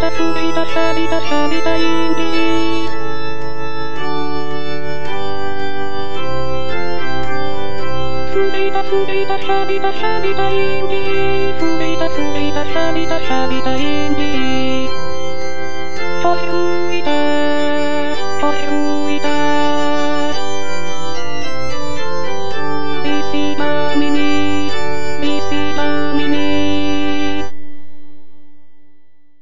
たふびたさびたさびたインディー。ふびたふびたさびたさびたインディー。ふびたふびたさびたさびたインディー。